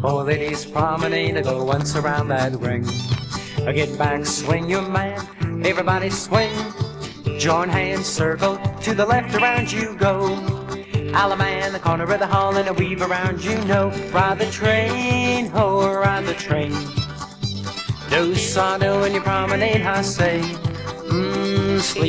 Oh, ladies promenade, go once around that ring. Get back, swing your man, everybody swing. Join hands, circle, to the left around you go. Alaman, the corner of the hall, and a weave around you know. Ride the train, oh, ride the train. Do sado in your promenade, I say. Sleep.